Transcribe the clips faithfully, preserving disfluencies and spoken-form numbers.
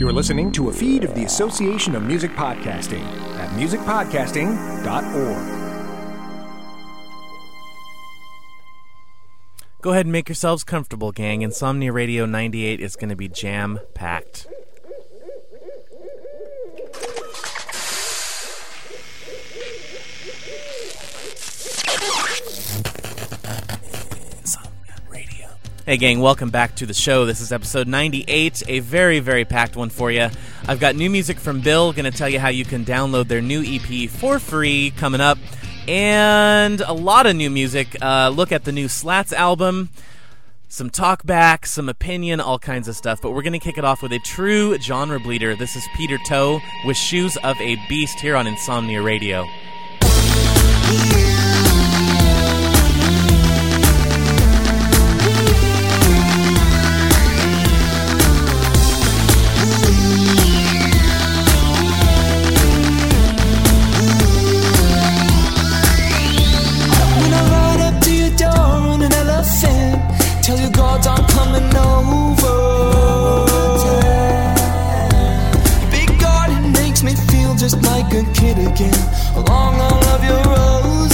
You're listening to a feed of the Association of Music Podcasting at music podcasting dot org. Go ahead and make yourselves comfortable, gang. Insomnia Radio ninety-eight is going to be jam-packed. Hey gang, welcome back to the show. This is episode ninety-eight, a very, very packed one for you. I've got new music from Bill, going to tell you how you can download their new E P for free coming up, and a lot of new music. Uh, look at the new Slats album, some talk back, some opinion, all kinds of stuff, but we're going to kick it off with a true genre bleeder. This is Peter Toe with Shoes of a Beast here on Insomnia Radio. Just like a kid again, along all of your roses.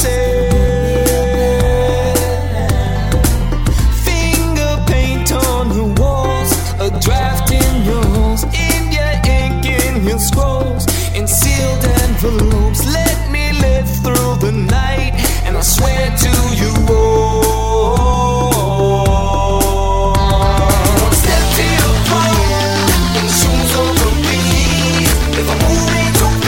Finger paint on your walls, a draft in your halls, in your ink, in your scrolls, in sealed envelopes. Let me live through the night, and I swear to you all. Step to your throne, in the shoes of a beast. If I'm moving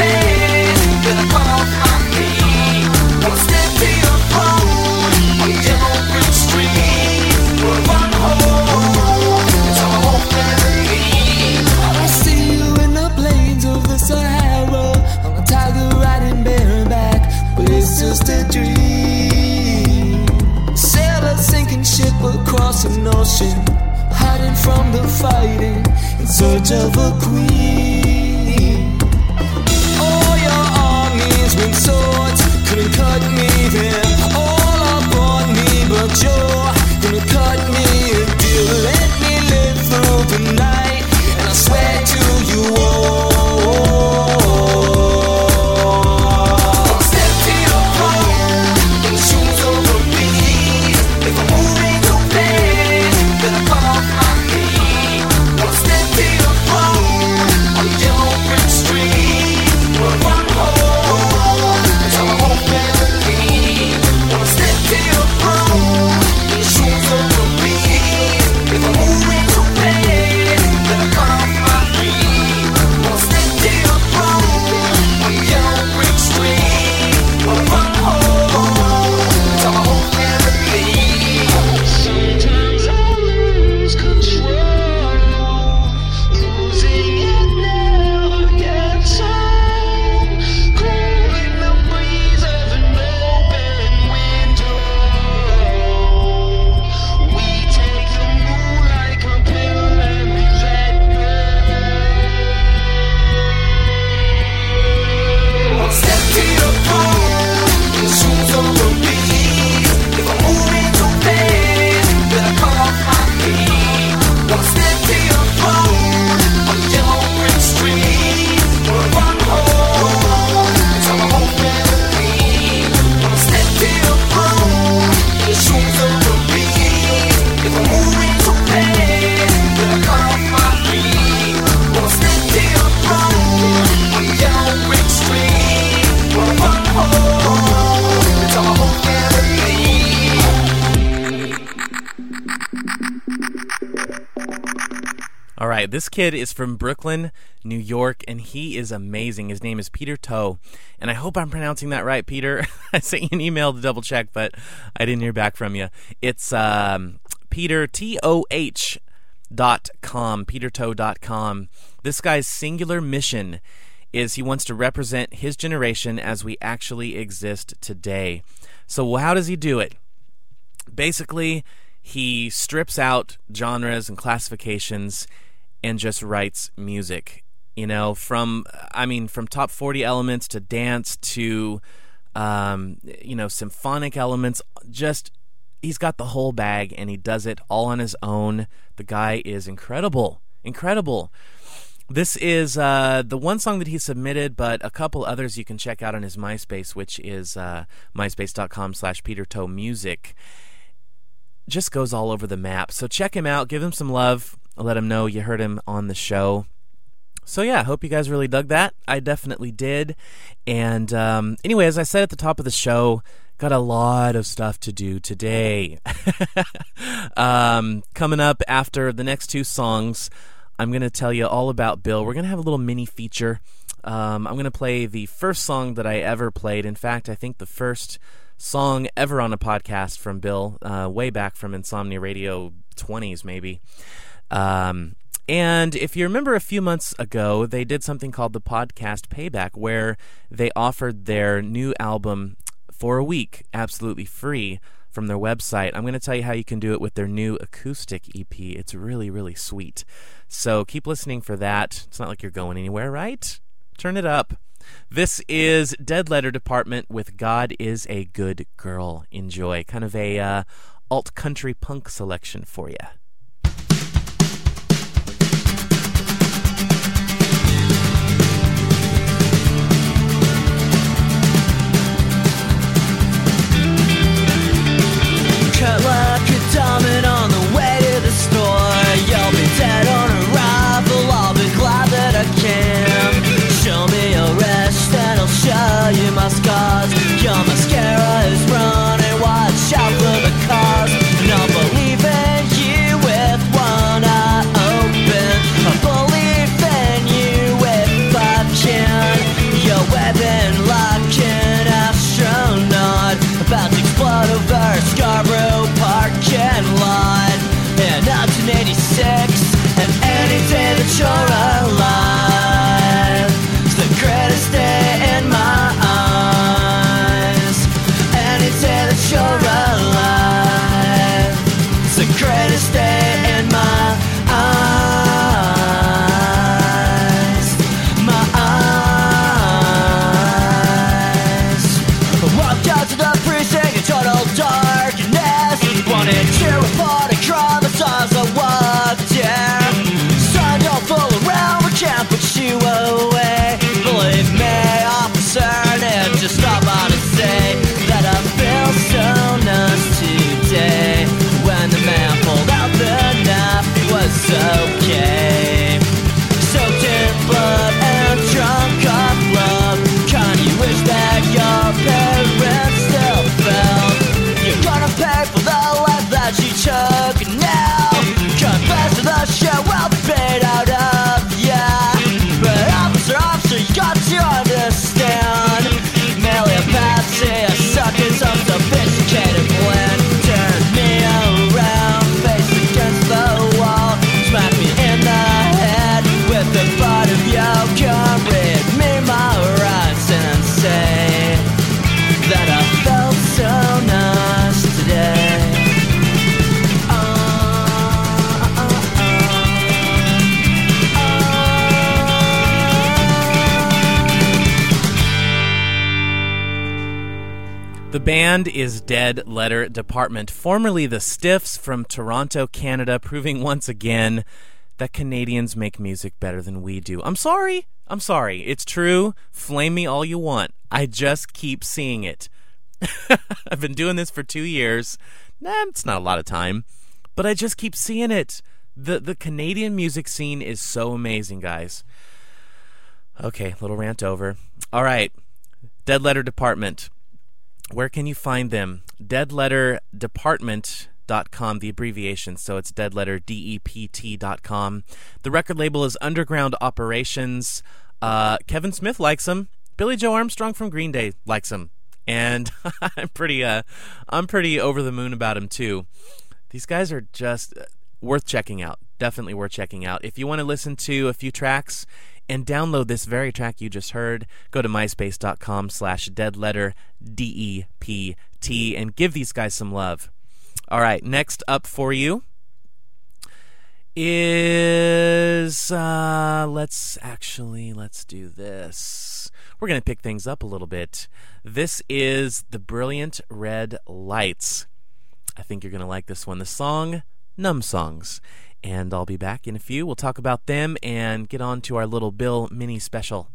just a dream. Sail a sinking ship across an ocean, hiding from the fighting, in search of a queen. All your armies with swords couldn't cut me then. All up on me, but you're gonna cut me a deal. Let me live through the night, and I swear to you all. This kid is from Brooklyn, New York, and he is amazing. His name is Peter Toe, and I hope I'm pronouncing that right, Peter. I sent you an email to double check, but I didn't hear back from you. It's um, Peter, T O H dot com, peter toe dot com. This guy's singular mission is he wants to represent his generation as we actually exist today. So how does he do it? Basically, he strips out genres and classifications and just writes music, you know, from, I mean, from top forty elements to dance to, um, you know, symphonic elements. Just, he's got the whole bag, and he does it all on his own. The guy is incredible, incredible. This is uh, the one song that he submitted, but a couple others you can check out on his MySpace, which is uh, myspace.com slash Peter Toe Music. Just goes all over the map. So check him out. Give him some love. Let him know you heard him on the show. So yeah, hope you guys really dug that. I definitely did. And um, anyway, as I said at the top of the show, got a lot of stuff to do today. um, coming up after the next two songs, I'm going to tell you all about Bill. We're going to have a little mini feature. Um, I'm going to play the first song that I ever played. In fact, I think the first song ever on a podcast from Bill, uh, way back from Insomnia Radio twenties maybe. Um, and if you remember a few months ago, they did something called the Podcast Payback, where they offered their new album for a week, absolutely free, from their website. I'm going to tell you how you can do it with their new acoustic E P. It's really, really sweet. So keep listening for that. It's not like you're going anywhere, right? Turn it up. This is Dead Letter Department with God Is a Good Girl. Enjoy. Kind of a uh, alt-country punk selection for you. Cut like a diamond on the way to the store. You'll be dead on arrival. I'll be glad that I can. Show me your wrist and I'll show you my scars. Your mascara is running. Watch out for the cars. And I'll believe in you with one eye open. I believe in you if I can. You're webbing like an astronaut, about to explode over Scarborough parking lot in nineteen eighty-six. And any day that you're alive is the greatest day in my eyes. Any day that you're alive is the greatest day in my eyes. My eyes. I walked out to the precinct in total darkness. Wanted to report a crime as I walked there. Signed all full around, we can't put you away. Believe me, officer, and just stop by to say that I feel so nice today. When the man pulled out the knife, it was okay. Soaked in blood and drunk on love. Can you wish that your parents still felt? You're gonna pay for the life that you took now. Confess to the shit will be paid out of, yeah. But officer, officer, you got to understand. Maleopathy, a sucking some sophisticated plan. Turn me around, face against the wall. Smack me in the head with the butt of your gun. Read me my rights and say that I felt so nice today. Uh, uh, uh, uh. The band is Dead Letter Department, formerly the Stiffs from Toronto, Canada, proving once again that Canadians make music better than we do. I'm sorry. I'm sorry. It's true. Flame me all you want. I just keep seeing it. I've been doing this for two years. Nah, it's not a lot of time, but I just keep seeing it. The the Canadian music scene is so amazing, guys. Okay, little rant over. All right, Dead Letter Department. Where can you find them? dead letter department dot com, the abbreviation, so it's dead letter D E P T dot com. The record label is Underground Operations. Uh, Kevin Smith likes them. Billy Joe Armstrong from Green Day likes them. And I'm pretty, uh, I'm pretty over the moon about them too. These guys are just worth checking out. Definitely worth checking out. If you want to listen to a few tracks and download this very track you just heard, go to myspace.com slash deadletter D E P T and give these guys some love. All right, next up for you is, uh, let's actually, let's do this. We're going to pick things up a little bit. This is The Brilliant Red Lights. I think you're going to like this one. The song, Numb Songs. And I'll be back in a few. We'll talk about them and get on to our little Bill mini special.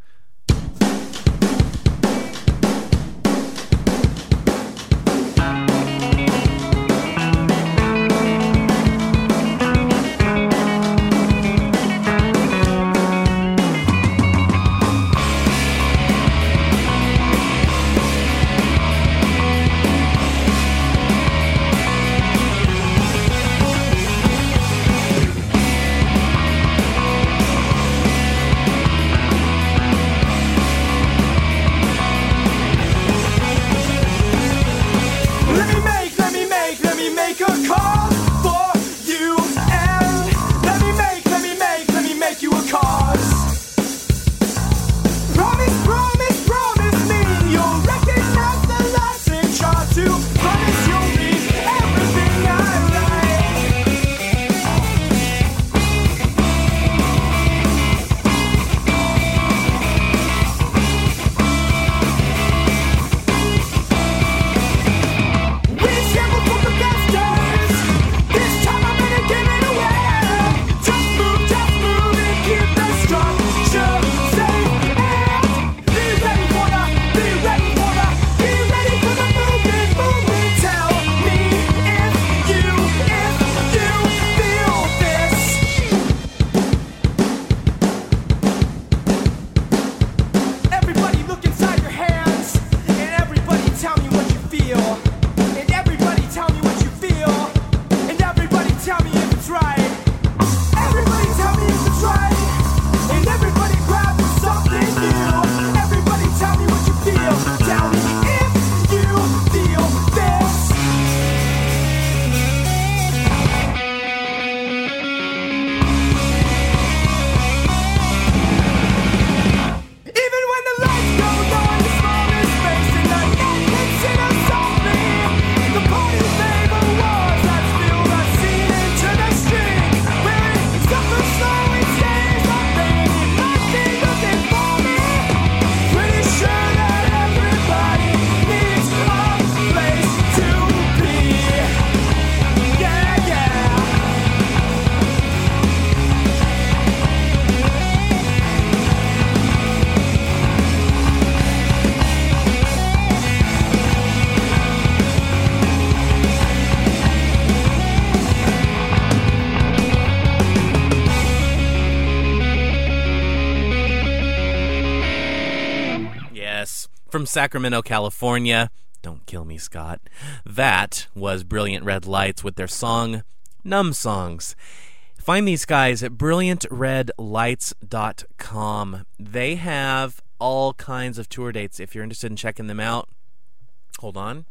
From Sacramento, California, don't kill me, Scott. That was Brilliant Red Lights with their song, Numb Songs. Find these guys at brilliant red lights dot com. They have all kinds of tour dates if you're interested in checking them out. Hold on.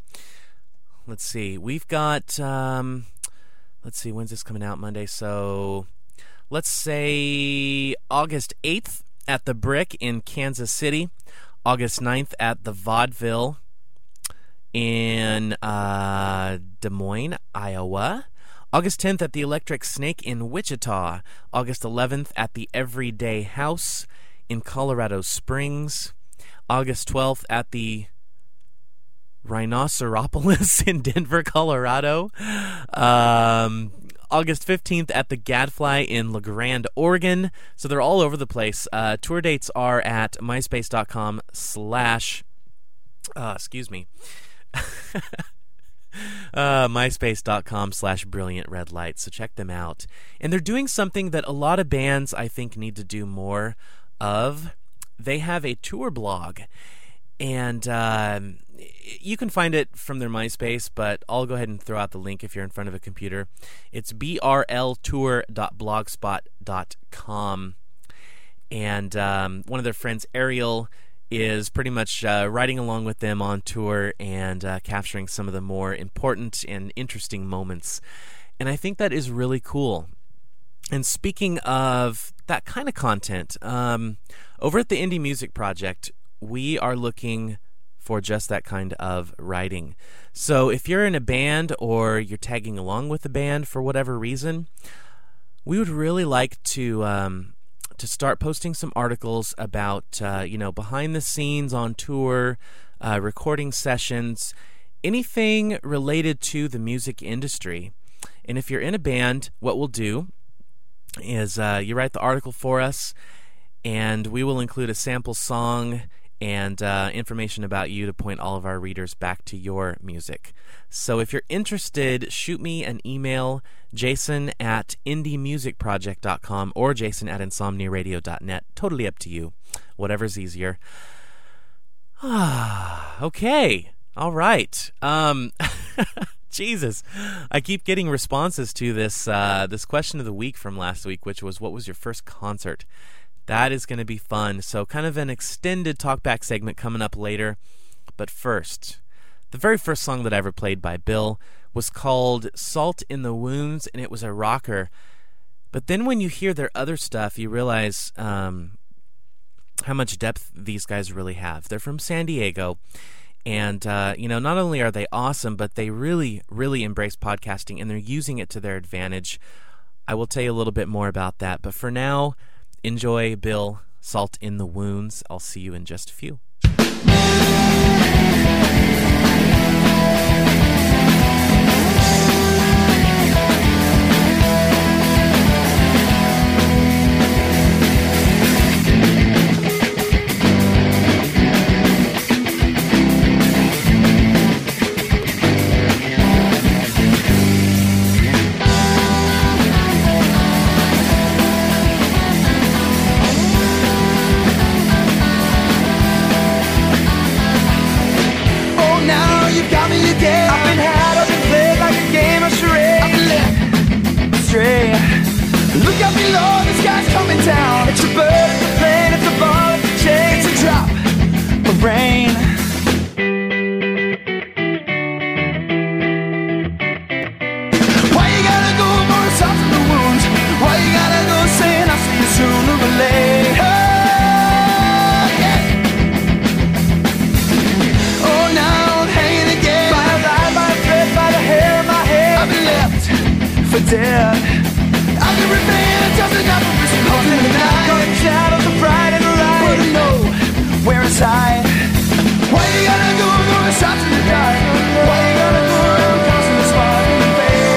Let's see. We've got, um, let's see, when's this coming out? Monday. So let's say August eighth at the Brick in Kansas City. August ninth at the Vaudeville in uh, Des Moines, Iowa. August tenth at the Electric Snake in Wichita. August eleventh at the Everyday House in Colorado Springs. August twelfth at the Rhinoceropolis in Denver, Colorado. Um, August fifteenth at the Gadfly in La Grande, Oregon. So they're all over the place. Uh, tour dates are at myspace.com slash, uh, excuse me, uh, myspace.com slash brilliant red lights. So check them out. And they're doing something that a lot of bands, I think, need to do more of. They have a tour blog. And um, you can find it from their MySpace, but I'll go ahead and throw out the link if you're in front of a computer. It's b r l tour dot blogspot dot com. And um, one of their friends, Ariel, is pretty much uh, riding along with them on tour and uh, capturing some of the more important and interesting moments. And I think that is really cool. And speaking of that kind of content, um, over at the Indie Music Project, we are looking for just that kind of writing. So if you're in a band or you're tagging along with a band for whatever reason, we would really like to um, to start posting some articles about uh, you know, behind the scenes on tour, uh, recording sessions, anything related to the music industry. And if you're in a band, what we'll do is uh, you write the article for us, and we will include a sample song and uh, information about you to point all of our readers back to your music. So if you're interested, shoot me an email, jason at indie music project dot com or jason at insomnia radio dot net. Totally up to you. Whatever's easier. Ah, okay. All right. Um, Jesus. I keep getting responses to this uh, this question of the week from last week, which was, what was your first concert? That is going to be fun. So kind of an extended talkback segment coming up later. But first, the very first song that I ever played by Bill was called Salt in the Wounds, and it was a rocker. But then when you hear their other stuff, you realize um, how much depth these guys really have. They're from San Diego. And, uh, you know, not only are they awesome, but they really, really embrace podcasting, and they're using it to their advantage. I will tell you a little bit more about that. But for now, enjoy Bill, Salt in the Wounds. I'll see you in just a few. I've been had, I've been played like a game of charades. I've been left astray. Look out below, the sky's coming down. It's a bird, it's a plane, it's a ball, it's a chain, it's a drop of rain. Why you gotta go more salt in the wounds? Why you gotta go saying I'll see you sooner or later? For dead, I've been revenge, just enough of this cause in the night. Got the shadows of pride and the light, but I know where it's hide. Why you gotta go going shots in the dark? Why you gotta go around causing the spark in the face?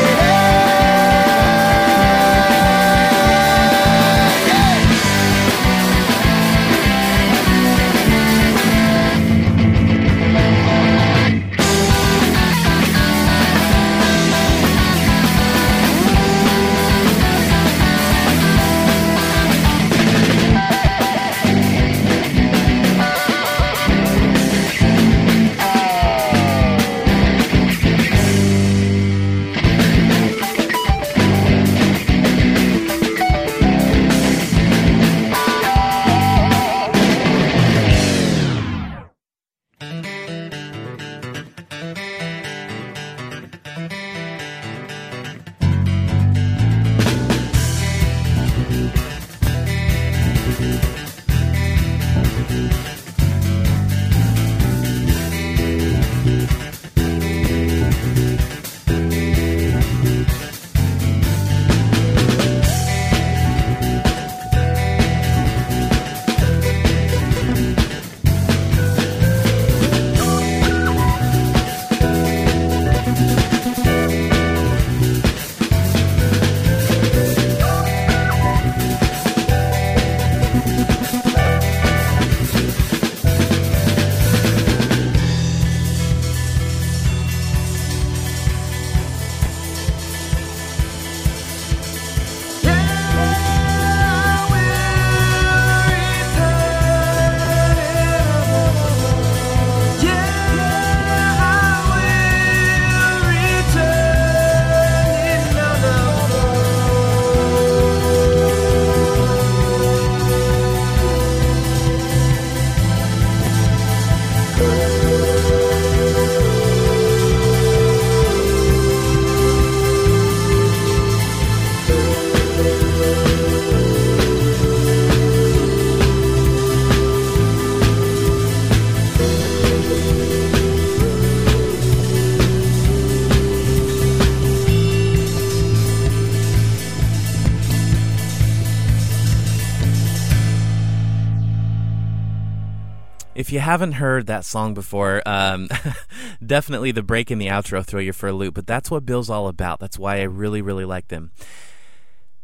If you haven't heard that song before, um, definitely the break in the outro throw you for a loop, but that's what Bill's all about. That's why I really, really like them.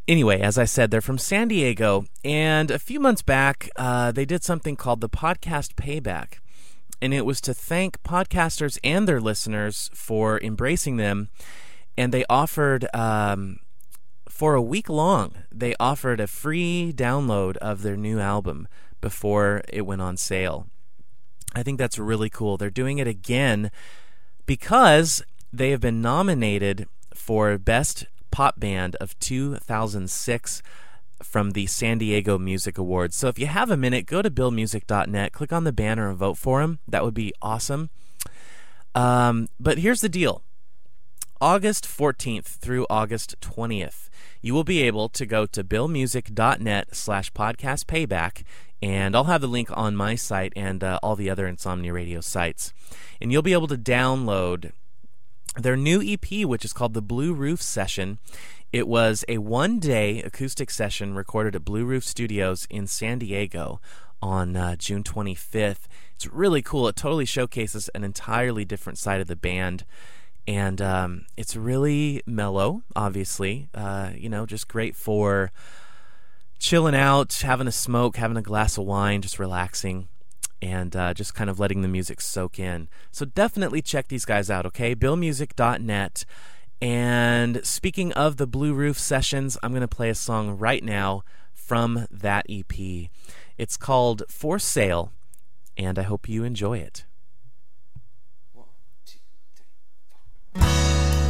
Anyway, as I said, they're from San Diego, and a few months back, uh, they did something called the Podcast Payback, and it was to thank podcasters and their listeners for embracing them, and they offered, um, for a week long, they offered a free download of their new album before it went on sale. I think that's really cool. They're doing it again because they have been nominated for Best Pop Band of two thousand six from the San Diego Music Awards. So if you have a minute, go to bill music dot net, click on the banner and vote for them. That would be awesome. Um, but here's the deal. August fourteenth through August twentieth, you will be able to go to bill music dot net slash podcast payback, and I'll have the link on my site and uh, all the other Insomnia Radio sites. And you'll be able to download their new E P, which is called the Blue Roof Session. It was a one-day acoustic session recorded at Blue Roof Studios in San Diego on uh, June twenty-fifth. It's really cool. It totally showcases an entirely different side of the band. And um, it's really mellow, obviously. Uh, you know, just great for chilling out, having a smoke, having a glass of wine, just relaxing, and uh, just kind of letting the music soak in. So definitely check these guys out, okay? bill music dot net. And speaking of the Blue Roof Sessions, I'm going to play a song right now from that E P. It's called For Sale, and I hope you enjoy it. One, two, three, four.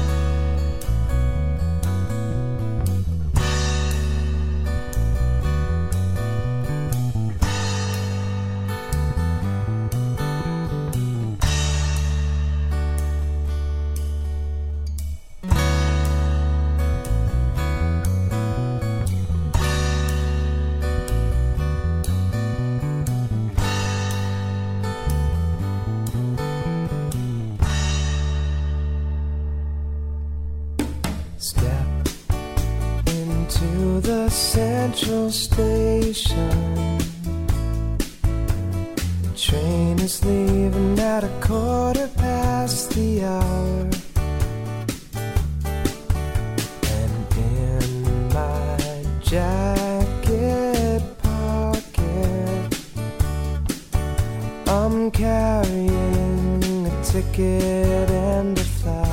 Step into the central station. The train is leaving at a quarter past the hour. And in my jacket pocket, I'm carrying a ticket and a flower.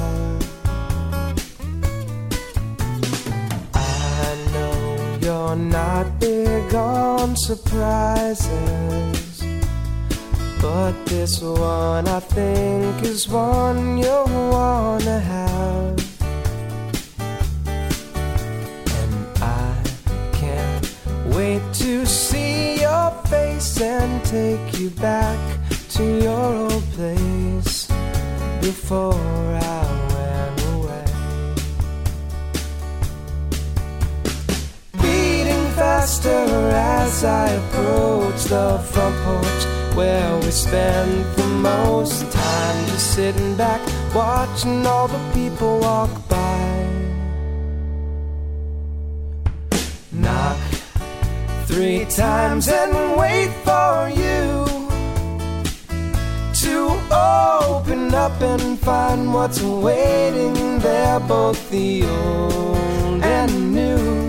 You're not big on surprises, but this one I think is one you'll wanna have. And I can't wait to see your face and take you back to your old place before I went away. Faster as I approach the front porch where we spend the most time, just sitting back watching all the people walk by. Knock three times and wait for you to open up and find what's waiting there, both the old and new.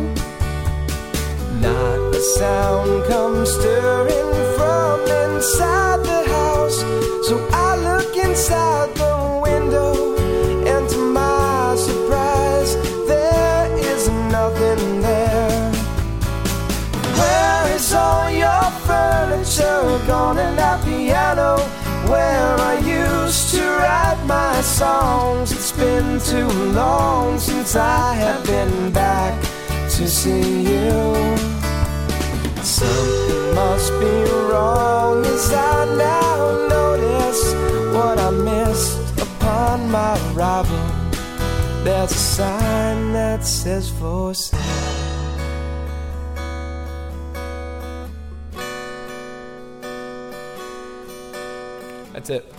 Not a sound comes stirring from inside the house, so I look inside the window, and to my surprise, there is nothing there. Where is all your furniture gone, and that piano where I used to write my songs? It's been too long since I have been back to see you. Something must be wrong as I now notice what I missed upon my arrival. There's a sign that says for sale. That's it.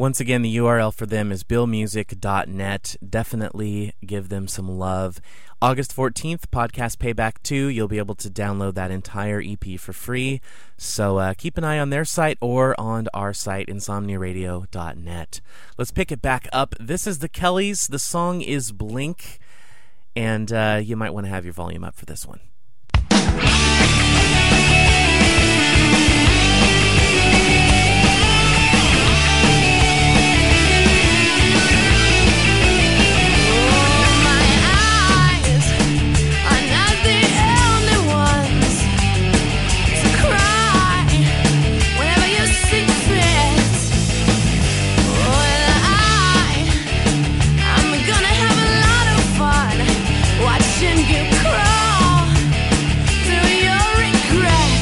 Once again, the U R L for them is bill music dot net. Definitely give them some love. August fourteenth, Podcast Payback two. You'll be able to download that entire E P for free. So uh, keep an eye on their site or on our site, insomnia radio dot net. Let's pick it back up. This is the Kellys. The song is Blink. And uh, you might want to have your volume up for this one. You crawl through your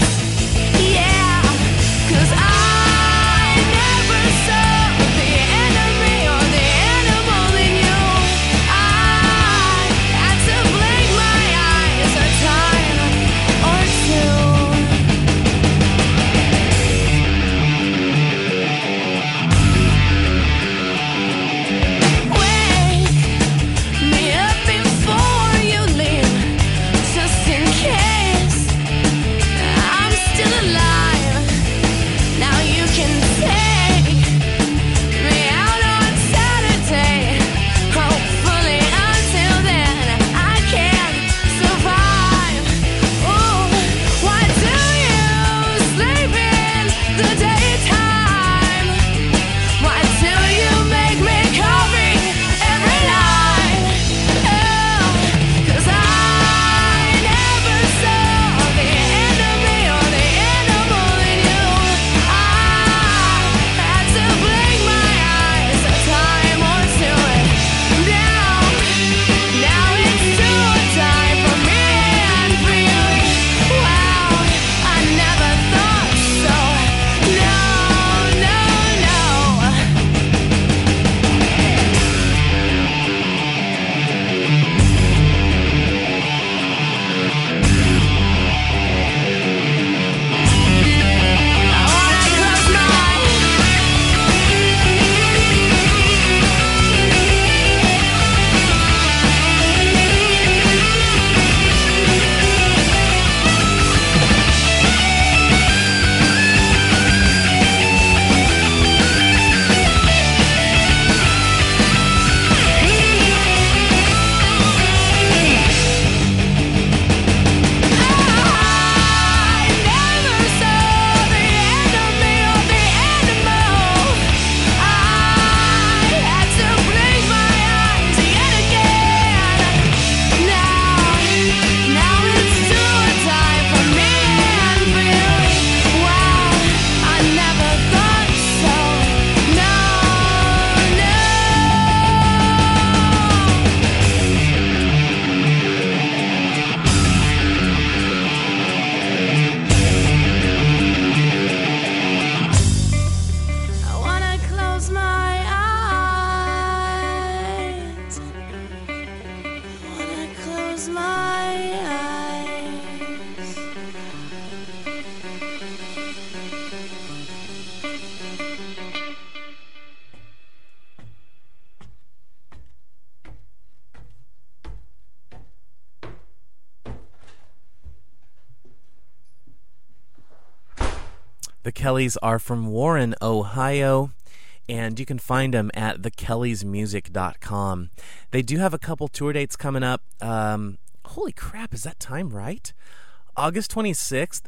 The Kellys are from Warren, Ohio, and you can find them at the kellys music dot com. They do have a couple tour dates coming up. Um, holy crap, is that time right? August twenty-sixth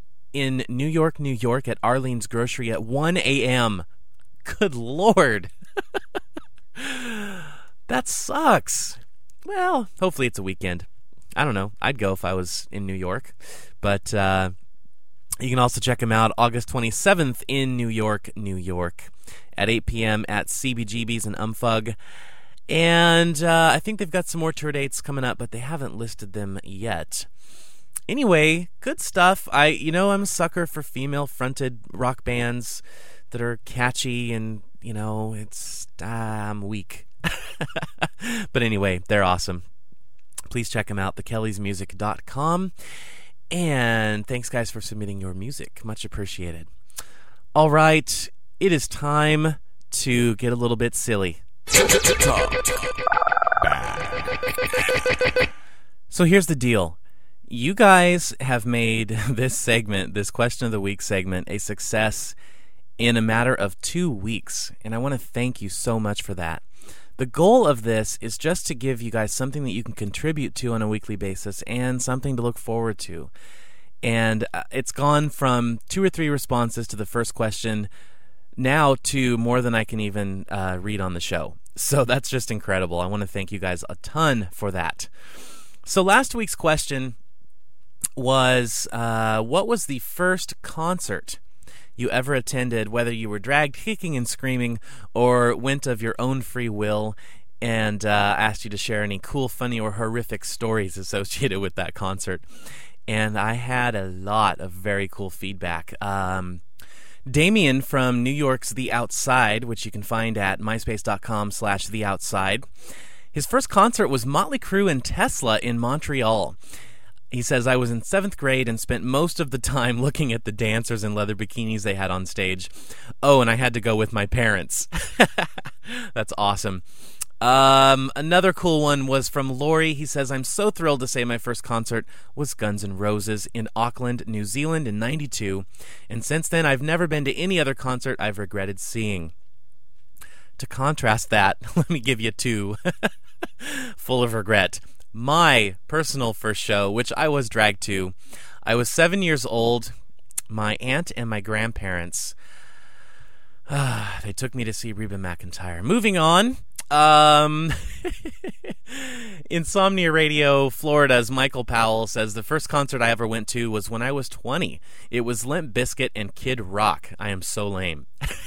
in New York, New York at Arlene's Grocery at one a.m. Good Lord. That sucks. Well, hopefully it's a weekend. I don't know. I'd go if I was in New York. But uh, you can also check them out August twenty-seventh in New York, New York at eight p.m. at C B G B's in Umfug. And uh, I think they've got some more tour dates coming up, but they haven't listed them yet. Anyway, good stuff. I, you know, I'm a sucker for female-fronted rock bands that are catchy and, you know, it's, uh, I'm weak. But anyway, they're awesome. Please check them out, the kellys music dot com. And thanks, guys, for submitting your music. Much appreciated. All right, it is time to get a little bit silly. So here's the deal. You guys have made this segment, this Question of the Week segment, a success in a matter of two weeks, and I want to thank you so much for that. The goal of this is just to give you guys something that you can contribute to on a weekly basis and something to look forward to. And uh, it's gone from two or three responses to the first question now to more than I can even uh, read on the show. So that's just incredible. I want to thank you guys a ton for that. So last week's question was, uh, what was the first concert you ever attended, whether you were dragged kicking and screaming or went of your own free will, and uh, asked you to share any cool, funny, or horrific stories associated with that concert. And I had a lot of very cool feedback. Um, Damien from New York's The Outside, which you can find at myspace.com slash The Outside. His first concert was Motley Crue and Tesla in Montreal. He says, I was in seventh grade and spent most of the time looking at the dancers in leather bikinis they had on stage. Oh, and I had to go with my parents. That's awesome. Um, another cool one was from Laurie. He says, I'm so thrilled to say my first concert was Guns N' Roses in Auckland, New Zealand in ninety-two. And since then, I've never been to any other concert I've regretted seeing. To contrast that, let me give you two. Full of regret. My personal first show, which I was dragged to, I was seven years old. My aunt and my grandparents, uh, they took me to see Reba McEntire. Moving on, um, Insomnia Radio Florida's Michael Powell says, the first concert I ever went to was when I was twenty. It was Limp Bizkit and Kid Rock. I am so lame.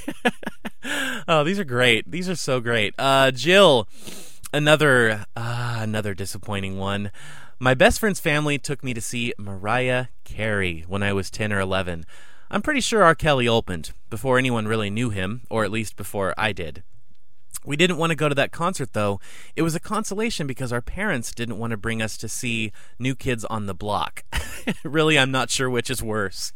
Oh, these are great. These are so great. Uh, Jill... Another uh, another disappointing one. My best friend's family took me to see Mariah Carey when I was ten or eleven. I'm pretty sure R. Kelly opened, before anyone really knew him, or at least before I did. We didn't want to go to that concert, though. It was a consolation because our parents didn't want to bring us to see New Kids on the Block. Really, I'm not sure which is worse.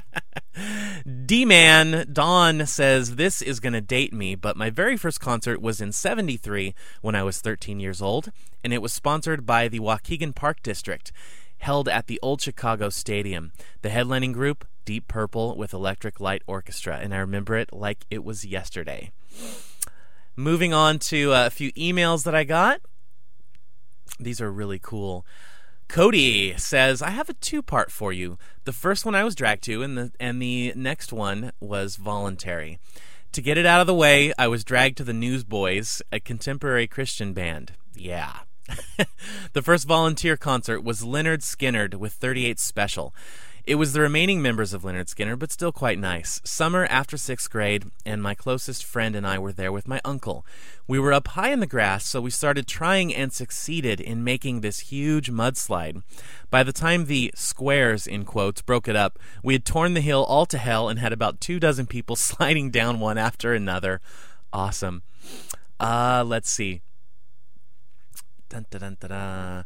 D-Man, Dawn says, this is going to date me, but my very first concert was in seventy-three when I was thirteen years old, and it was sponsored by the Waukegan Park District, held at the Old Chicago Stadium. The headlining group, Deep Purple with Electric Light Orchestra, and I remember it like it was yesterday. Moving on to a few emails that I got. These are really cool. Cody says, I have a two-part for you. The first one I was dragged to, and the and the next one was voluntary. To get it out of the way, I was dragged to the Newsboys, a contemporary Christian band. Yeah. The first volunteer concert was Lynyrd Skynyrd with thirty-eight Special. It was the remaining members of Lynyrd Skynyrd, but still quite nice. Summer after sixth grade, and my closest friend and I were there with my uncle. We were up high in the grass, so we started trying and succeeded in making this huge mudslide. By the time the squares, in quotes, broke it up, we had torn the hill all to hell and had about two dozen people sliding down one after another. Awesome. Uh, let's see. Dun, dun, dun, dun, dun.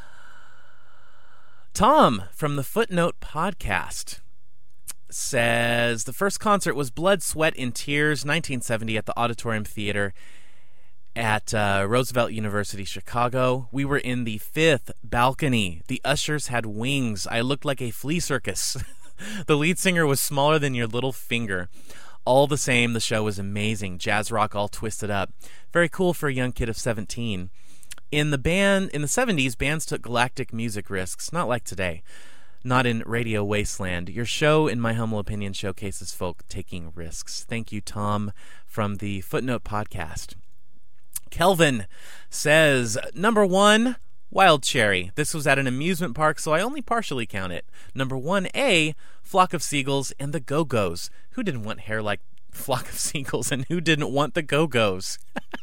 Tom from the Footnote Podcast says, the first concert was Blood, Sweat, and Tears, nineteen seventy, at the Auditorium Theater at uh, Roosevelt University, Chicago. We were in the fifth balcony. The ushers had wings. I looked like a flea circus. The lead singer was smaller than your little finger. All the same, the show was amazing. Jazz rock all twisted up. Very cool for a young kid of seventeen. In the band in the seventies, bands took galactic music risks, not like today. Not in Radio Wasteland. Your show, in my humble opinion, showcases folk taking risks. Thank you, Tom, from the Footnote Podcast. Kelvin says, number one, Wild Cherry. This was at an amusement park, so I only partially count it. Number one A, Flock of Seagulls and the Go-Go's. Who didn't want hair like Flock of Seagulls, and who didn't want the Go-Go's?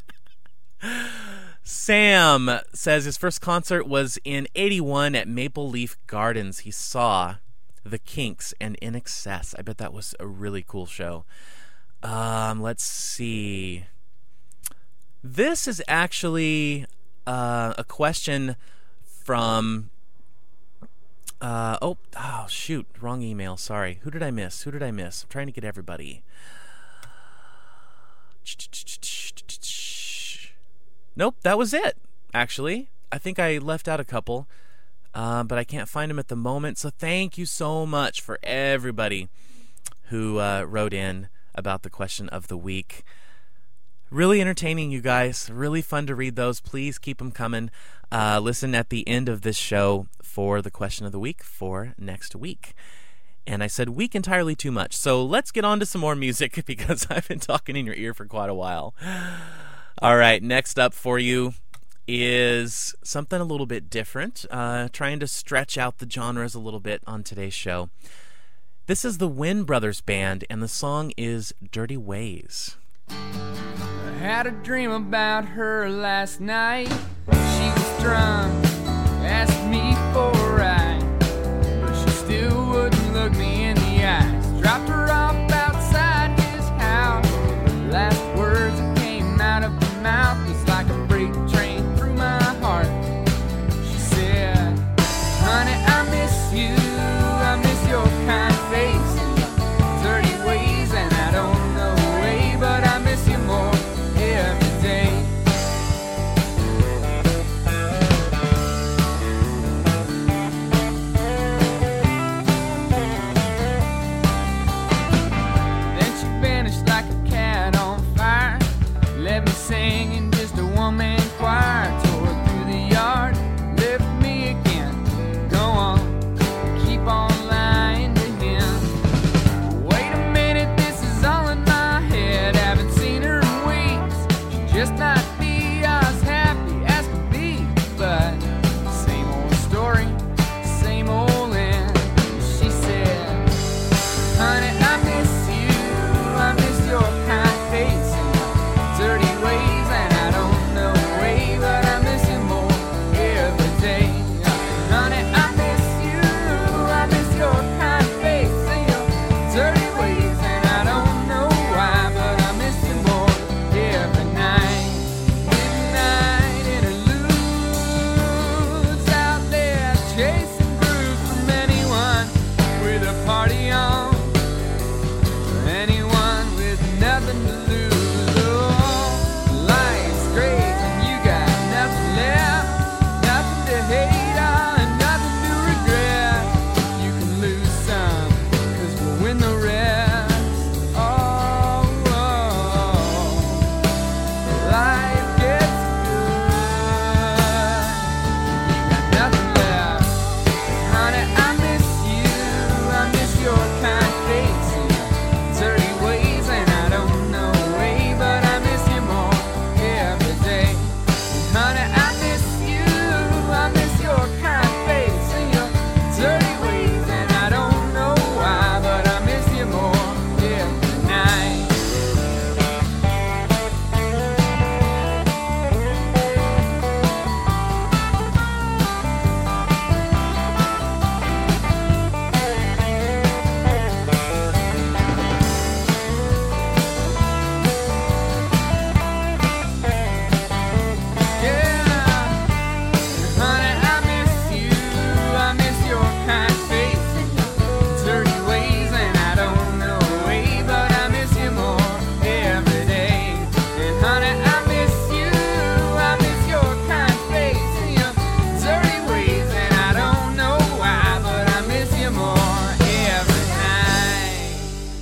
Sam says his first concert was in eighty-one at Maple Leaf Gardens. He saw The Kinks and In Excess. I bet that was a really cool show. Um, let's see. This is actually uh, a question from... Uh, oh, oh, shoot. Wrong email. Sorry. Who did I miss? Who did I miss? I'm trying to get everybody. Nope, that was it, actually. I think I left out a couple, uh, but I can't find them at the moment. So thank you so much for everybody who uh, wrote in about the question of the week. Really entertaining, you guys. Really fun to read those. Please keep them coming. Uh, listen at the end of this show for the question of the week for next week. And I said week entirely too much. So let's get on to some more music because I've been talking in your ear for quite a while. All right, next up for you is something a little bit different. Uh, trying to stretch out the genres a little bit on today's show. This is the Wynn Brothers Band, and the song is Dirty Ways. I had a dream about her last night. She was drunk, asked me for a ride, but she still wouldn't look me in the eyes. Dropped her off outside his house. The last words that came out of her mouth was like a freight train through my heart. She said, honey, I miss you, I miss your kind face and your dirty ways, and I don't know a way, but I miss you more every day. Then she vanished like a cat on fire, let me sing in just a one-man choir, tore through the yard, left me again. Go on, keep on lying to him. Wait a minute, this is all in my head. Haven't seen her in weeks. She just might be as happy as could be, but same old story, same old end. She said, honey, I miss you, I miss your kind face and your dirty ways, and I don't know a way, but I miss you more every day. Honey, I miss you, I miss your kind face and your dirty ways, and I don't know why, but I miss you more every night. Midnight interludes out there chasing grooves from anyone with a party on, anyone with nothing to lose. Oh, life's great when you got nothing left, nothing to hate on and nothing to regret. You can lose some, cause we'll win the rest. Oh, oh, life gets good, you got nothing left. Honey, I miss you, I miss your kind face and your dirty ways, and I don't know a way, but I miss you more every day. Honey, I miss you, I miss your kind face and your dirty ways, and I don't know why, but I miss you more every night. Yeah, honey, I miss you, I miss your kind face and your dirty ways, and I don't know a way, but I miss you more every day. And honey, I miss you, I miss your kind face and your dirty ways, and I don't know why, but I miss you more every night.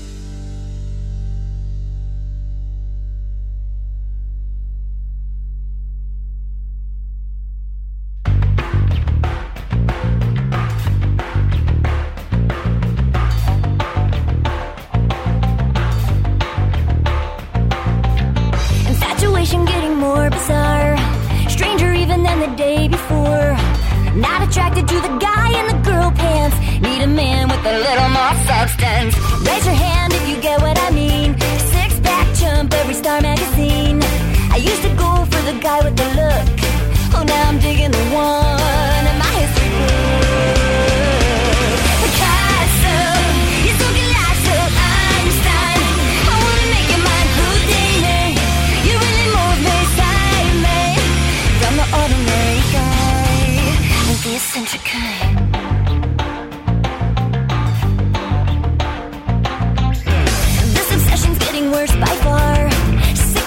Infatuation getting more bizarre, stranger even than the day before. Not attracted to the guy in the girl pants, need a man with a little more substance. Raise your hand if you get what I mean. Six pack chump, every Star magazine. I used to go for the guy with the look, oh now I'm digging the one in my history book. Picasso, you're so colossal, Einstein, I wanna make you mine, Houdini. You really move me, side me, from the ordinary guy with the eccentric kind. This obsession's getting worse by far. Sick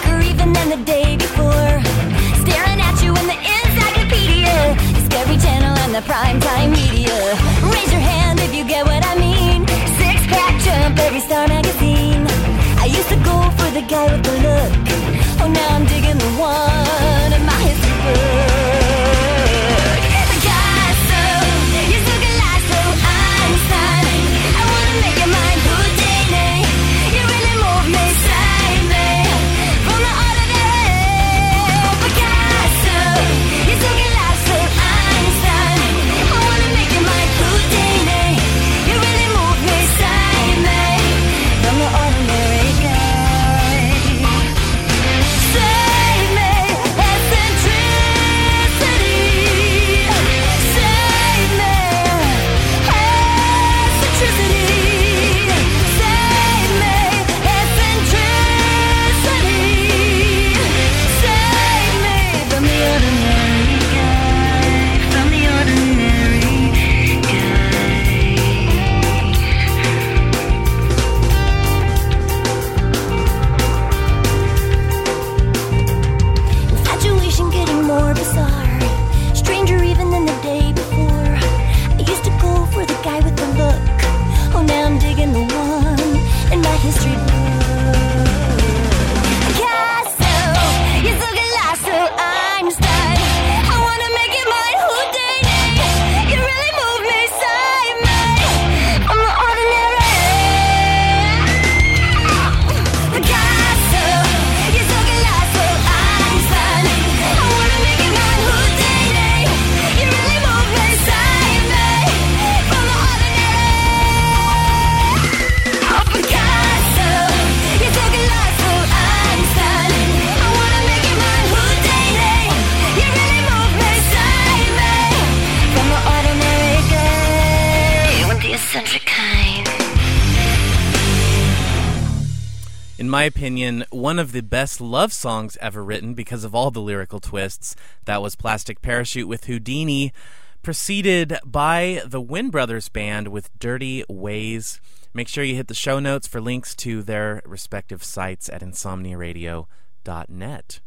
in my opinion, one of the best love songs ever written because of all the lyrical twists. That was Plastic Parachute with Houdini, preceded by the Wynn Brothers Band with Dirty Ways. Make sure you hit the show notes for links to their respective sites at insomnia radio dot net.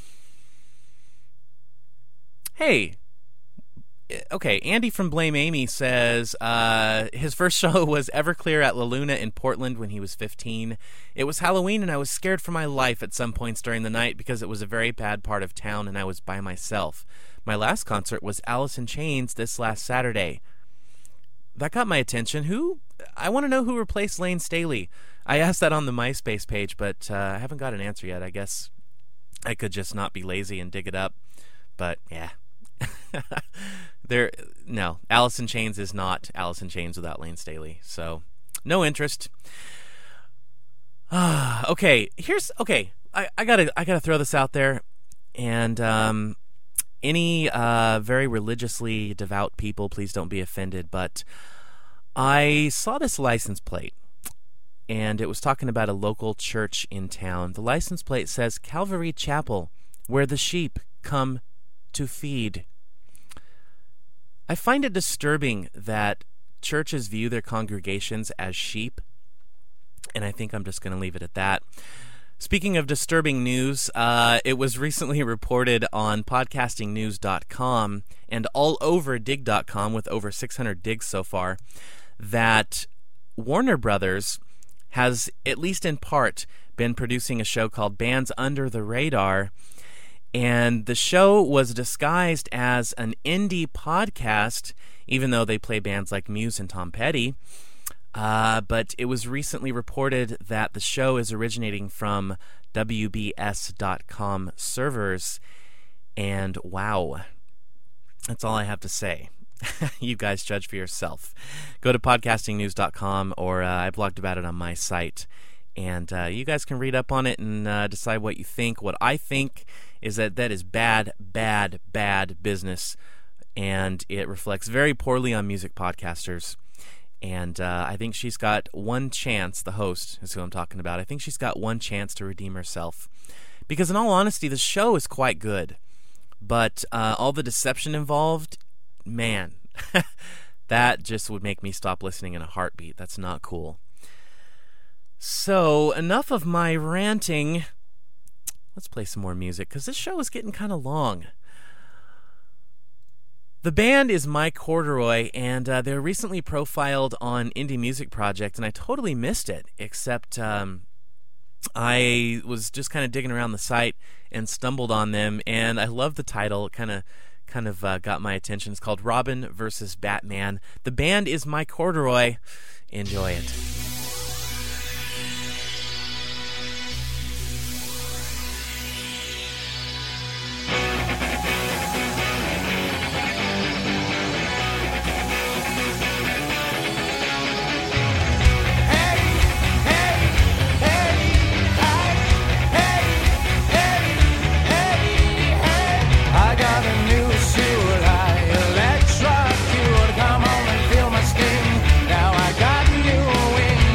Hey, okay, Andy from Blame Amy says uh, his first show was Everclear at La Luna in Portland when he was fifteen. It was Halloween and I was scared for my life at some points during the night because it was a very bad part of town and I was by myself. My last concert was Alice in Chains this last Saturday. That got my attention. Who? I want to know who replaced Lane Staley. I asked that on the MySpace page, but uh, I haven't got an answer yet. I guess I could just not be lazy and dig it up. But, yeah. there, no, Alice in Chains is not Alice in Chains without Lane Staley, so no interest. Ah, okay. Here's okay. I, I gotta I gotta throw this out there, and um, any uh, very religiously devout people, please don't be offended. But I saw this license plate, and it was talking about a local church in town. The license plate says Calvary Chapel, where the sheep come to feed. I find it disturbing that churches view their congregations as sheep, and I think I'm just going to leave it at that. Speaking of disturbing news, uh, it was recently reported on podcasting news dot com and all over dig dot com, with over six hundred digs so far, that Warner Brothers has, at least in part, been producing a show called Bands Under the Radar. And the show was disguised as an indie podcast, even though they play bands like Muse and Tom Petty. Uh, but it was recently reported that the show is originating from W B S dot com servers. And wow, that's all I have to say. You guys judge for yourself. Go to podcasting news dot com, or uh, I blogged about it on my site. And uh, you guys can read up on it and uh, decide what you think. What I think is that that is bad, bad, bad business, and it reflects very poorly on music podcasters. And uh, I think she's got one chance, the host is who I'm talking about, I think she's got one chance to redeem herself. Because in all honesty, the show is quite good, but uh, all the deception involved, man, that just would make me stop listening in a heartbeat. That's not cool. So, enough of my ranting. Let's play some more music, because this show is getting kind of long. The band is Mike Corduroy, and uh, they were recently profiled on Indie Music Project, and I totally missed it, except um, I was just kind of digging around the site and stumbled on them, and I love the title. It kind of kind of uh, got my attention. It's called Robin versus Batman. The band is Mike Corduroy. Enjoy it. Come on and feel my sting. Now I got new wings.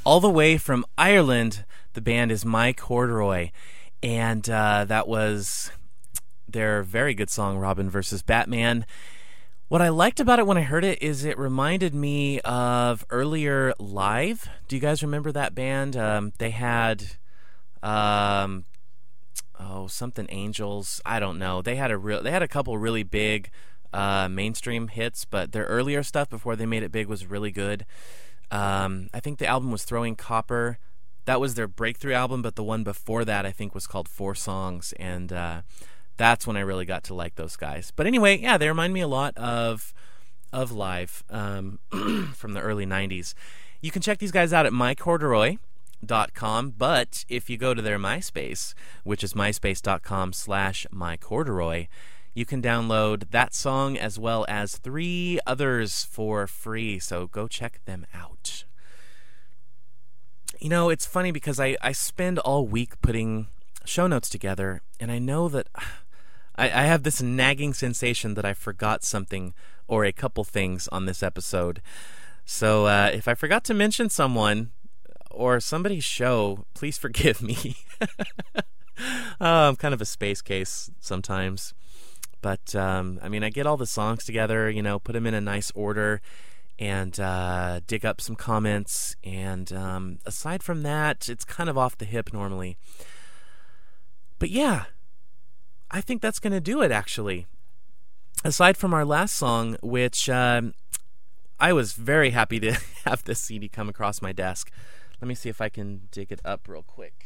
All the way from Ireland, the band is My Corduroy, and uh, that was their very good song, Robin versus Batman. What I liked about it when I heard it is it reminded me of earlier Live. Do you guys remember that band? Um, they had, um, oh, something Angels. I don't know. They had a real. They had a couple really big uh, mainstream hits, but their earlier stuff before they made it big was really good. Um, I think the album was Throwing Copper. That was their breakthrough album, but the one before that I think was called Four Songs, and uh, that's when I really got to like those guys. But anyway, yeah, they remind me a lot of of Live um, from the early nineties. You can check these guys out at my corduroy dot com, but if you go to their MySpace, which is myspace.com slash mycorduroy, you can download that song as well as three others for free, so go check them out. You know, it's funny because I, I spend all week putting show notes together, and I know that I, I have this nagging sensation that I forgot something or a couple things on this episode. So uh, if I forgot to mention someone or somebody's show, please forgive me. uh, I'm kind of a space case sometimes. But, um, I mean, I get all the songs together, you know, put them in a nice order, and uh, dig up some comments. And um, aside from that, it's kind of off the hip normally. But yeah, I think that's going to do it, actually. Aside from our last song, which um, I was very happy to have this C D come across my desk. Let me see if I can dig it up real quick.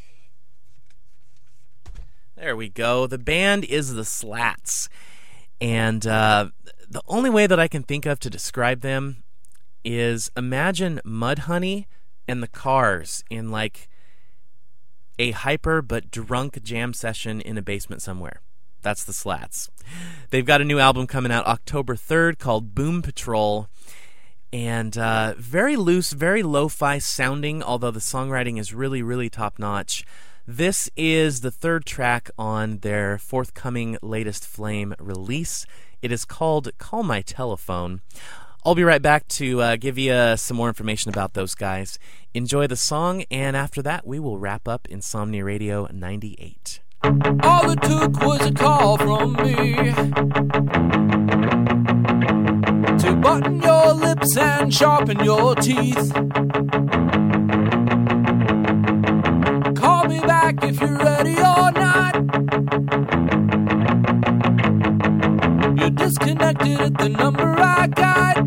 There we go. The band is the Slats. And uh, the only way that I can think of to describe them is imagine Mudhoney and the Cars in like a hyper but drunk jam session in a basement somewhere. That's the Slats. They've got a new album coming out October third called Boom Patrol. And uh, very loose, very lo-fi sounding, although the songwriting is really, really top-notch. This is the third track on their forthcoming latest Flame release. It is called Call My Telephone. I'll be right back to uh, give you uh, some more information about those guys. Enjoy the song, and after that, we will wrap up Insomnia Radio ninety-eight. All it took was a call from me to button your lips and sharpen your teeth. Call me back if you're ready or not. You're disconnected at the number I got.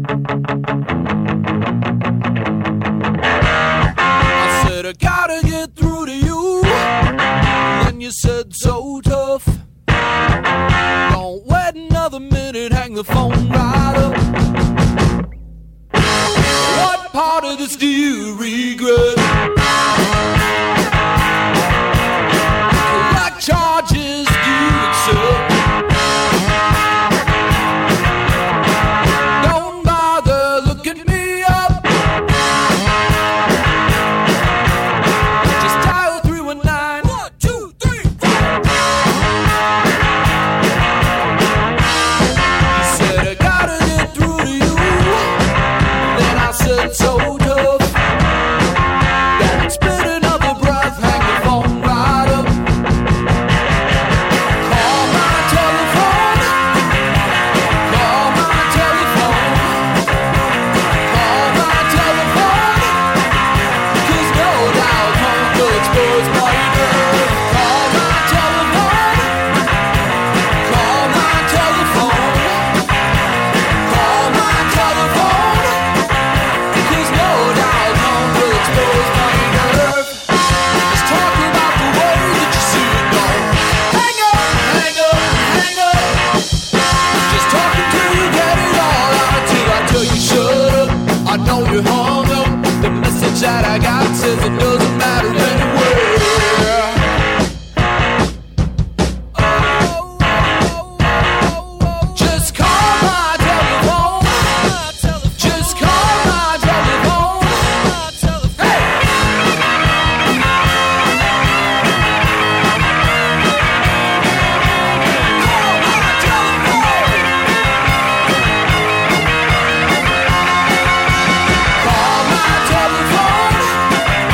I said I gotta get through to you. Then you said so tough. Don't wait another minute, hang the phone right up. What part of this do you regret? What charges do you accept? Don't bother looking me up. Just dial three one nine. One, two, three, four. You said I gotta get through to you. Then I said so tough. Don't spit another breath, hang the phone right up. Call my telephone. Call my telephone. Call my telephone. 'Cause no doubt home will expose my nerve. Call my telephone. Call my telephone. Call my telephone. 'Cause no doubt home will expose my nerve. Let's talk about the way that you see it go. Hang up, hang up, hang up. Just talking till you get it all out, till I tell you shut up. I know you're hung up. The message that I got says it doesn't matter anyway. Just call my telephone. Just call my telephone. Hey! Call my telephone. Call my telephone.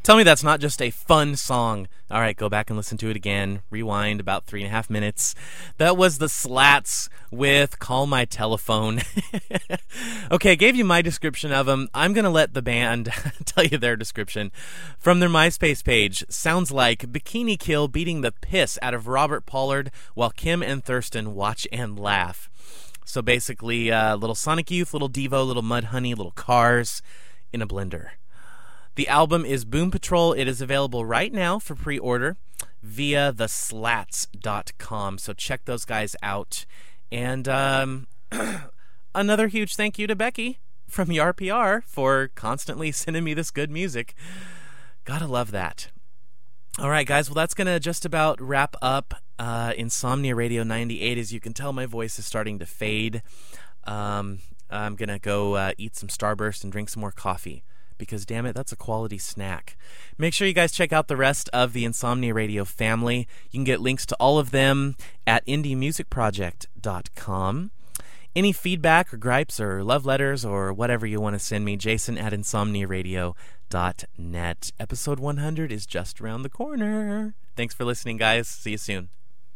Tell me that's not just a fun song. All right, go back and listen to it again. Rewind about three and a half minutes. That was the Slats with Call My Telephone. Okay, I gave you my description of them. I'm going to let the band tell you their description. From their MySpace page, sounds like Bikini Kill beating the piss out of Robert Pollard while Kim and Thurston watch and laugh. So basically, uh, little Sonic Youth, little Devo, little Mudhoney, little Cars in a blender. The album is Boom Patrol. It is available right now for pre-order via the slats dot com. So check those guys out. And um, another huge thank you to Becky from Y A R P R for constantly sending me this good music. Gotta love that. All right, guys. Well, that's going to just about wrap up uh, Insomnia Radio ninety-eight. As you can tell, my voice is starting to fade. Um, I'm going to go uh, eat some Starburst and drink some more coffee. Because, damn it, that's a quality snack. Make sure you guys check out the rest of the Insomnia Radio family. You can get links to all of them at indie music project dot com. Any feedback or gripes or love letters or whatever you want to send me, Jason at insomnia radio dot net. Episode one hundred is just around the corner. Thanks for listening, guys. See you soon.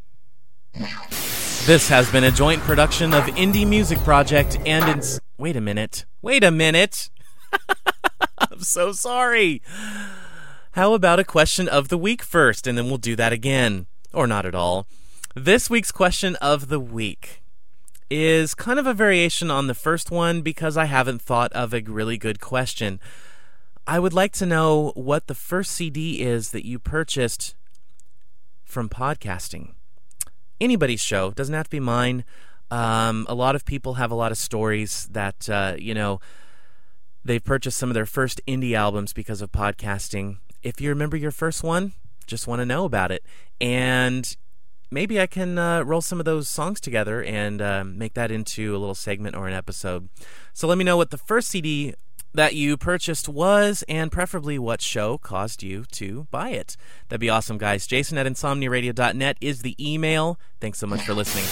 This has been a joint production of Indie Music Project and... Ins- Wait a minute. Wait a minute. I'm so sorry. How about a question of the week first, and then we'll do that again. Or not at all. This week's question of the week is kind of a variation on the first one because I haven't thought of a really good question. I would like to know what the first C D is that you purchased from podcasting. Anybody's show. Doesn't have to be mine. Um, a lot of people have a lot of stories that, uh, you know... They've purchased some of their first indie albums because of podcasting. If you remember your first one, just want to know about it. And maybe I can uh, roll some of those songs together and uh, make that into a little segment or an episode. So let me know what the first C D that you purchased was and preferably what show caused you to buy it. That'd be awesome, guys. Jason at insomnia radio dot net is the email. Thanks so much for listening.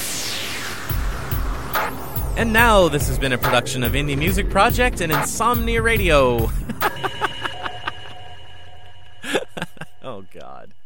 And now, this has been a production of Indie Music Project and Insomnia Radio. Oh, God.